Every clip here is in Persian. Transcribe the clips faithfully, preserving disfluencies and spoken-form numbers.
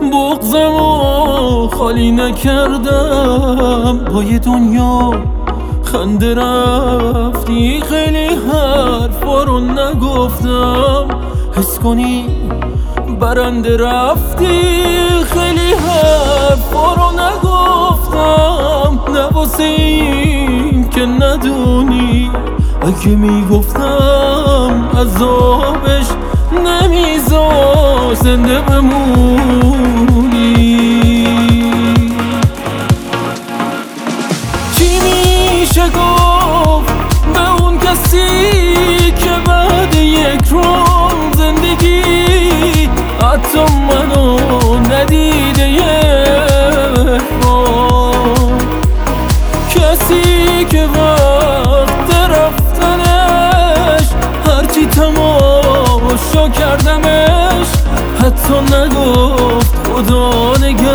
بغضمو خالی نکردم با یه دنیا خنده رفتی. خیلی حرفا رو نگفتم حس کنی برنده رفتی. خیلی حرفا رو نگفتم نه واسه این که ندونی اگه میگفتم عذابش نمیذاش زنده بمونی. چی میشه گفت به اون کسی که بعد یک روز زندگی حتی منو ندیده یک بار؟ کسی که وقت رفتنش هرچی تماشا کردمش حتی نگفت خدا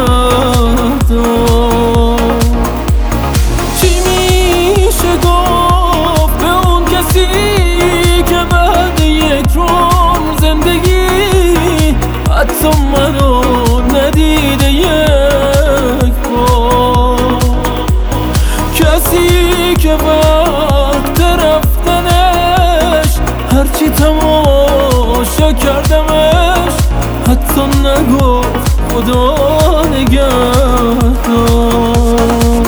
نگهدار. چی میشه گفت به اون کسی که بعد یک روز زندگی حتی منو ندیده یک بار؟ کسی که وقت رفتنش هرچی تماشا کردمش حتی نگفت خدا نگهدار.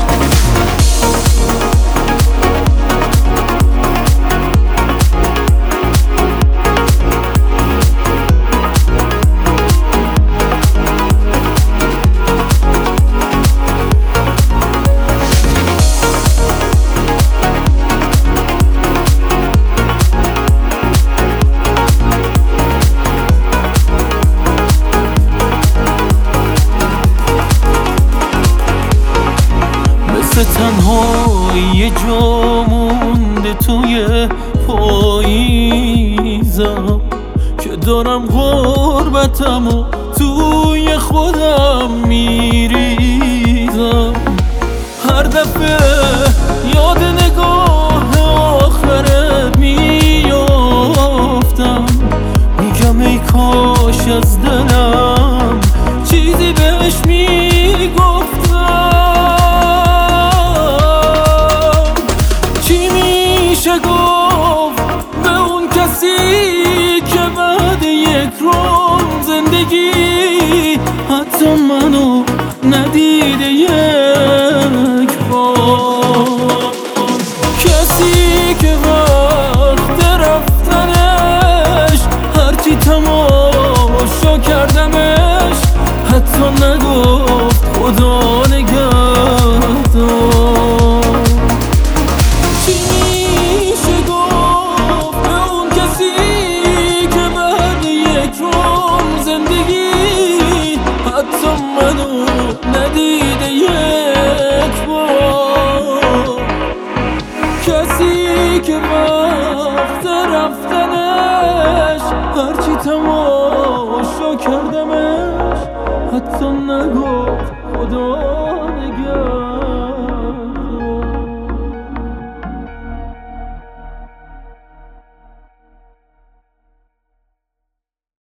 تنهایی جا مونده توی پاییزم که دارم غربتمو توی خودم میریزم. هر دفعه یاد نگاه آخرت میافتم میگم ای کاش از دلم چیزی بهش میگفتم. گفت به اون کسی که بعد یک روز زندگی حتی منو ندیده یک بار؟ کسی که وقت رفتنش هرچی تماشا کردمش حتی نگفت خدا نگهدار. حتی منو ندیده یک بار؟ کسی که وقت رفتنش هرچی تماشا کردمش حتی نگفت خدا